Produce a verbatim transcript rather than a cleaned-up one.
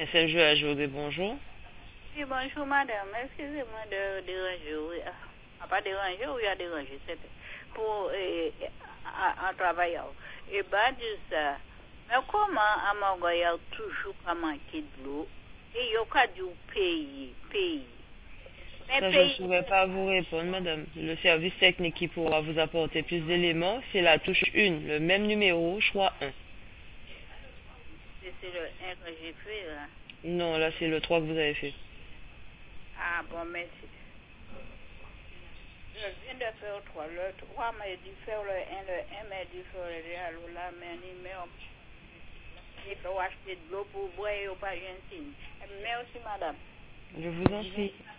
S M G à Jogué, bonjour. Oui, bonjour madame. Excusez-moi de déranger. Oui. Ah, pas déranger, oui, à déranger. C'est pour eh, un travailleur. Et bien, de ça. Mais comment à Magoya toujours pas manquer de l'eau? Et il y a du pays, pays. Mais Ça, je ne pays, saurais pas vous répondre, madame. Le service technique qui pourra vous apporter plus d'éléments, c'est la touche un, le même numéro, choix un. c'est le un que j'ai fait là. Non, là, c'est le trois que vous avez fait. Ah bon, merci. Je viens de faire le trois. Le trois m'a dit faire le un, le un m'a dit faire le deux. Alors là, mais il faut acheter de l'eau pour boire et pas un signe. Merci madame. Je vous en prie.